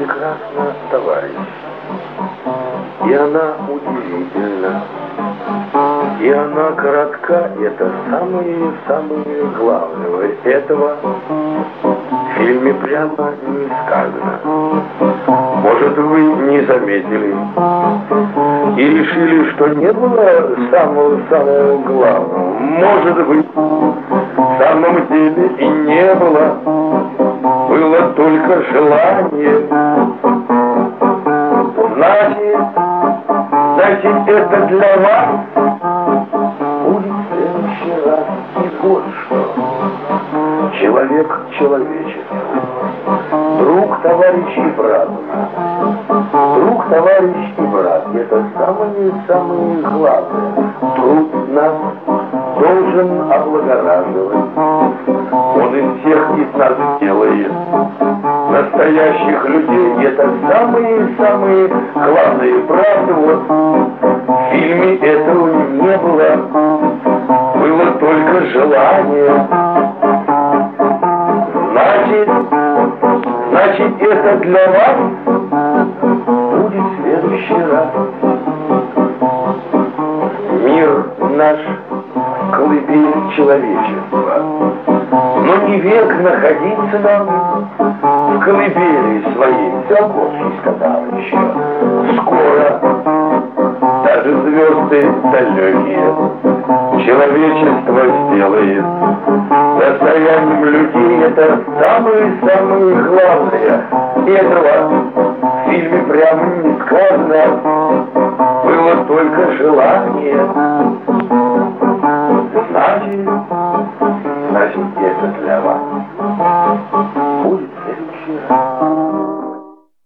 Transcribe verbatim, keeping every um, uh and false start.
прекрасна, товарищ, и она удивительна, и она коротка, это самое-самое главное. Этого в фильме прямо не сказано. Может, вы не заметили и решили, что не было самого-самого главного. Может быть, в самом деле и не было. Было только желание. Значит, значит, это для вас будет в следующий раз. И вот что. Человек человечества. Друг, товарищ и брат. Друг, товарищ и брат. Это самое-самое главное. Труд нас должен облагораживать. Он из всех из нас делает настоящих людей. Это самые-самые главные. Правда, вот в фильме этого не было. Было только желание. Значит, значит, это для вас будет в следующий раз. Мир наш — колыбель человечества. Но не век находиться нам в колыбели своей. Циолковский сказал еще. Скоро даже звезды далекие человечество сделает достоянием людей. Это самое-самое главное. Этого в фильме прямо не сказано. Было только желание. Значит, значит, это для вас будет в следующий раз.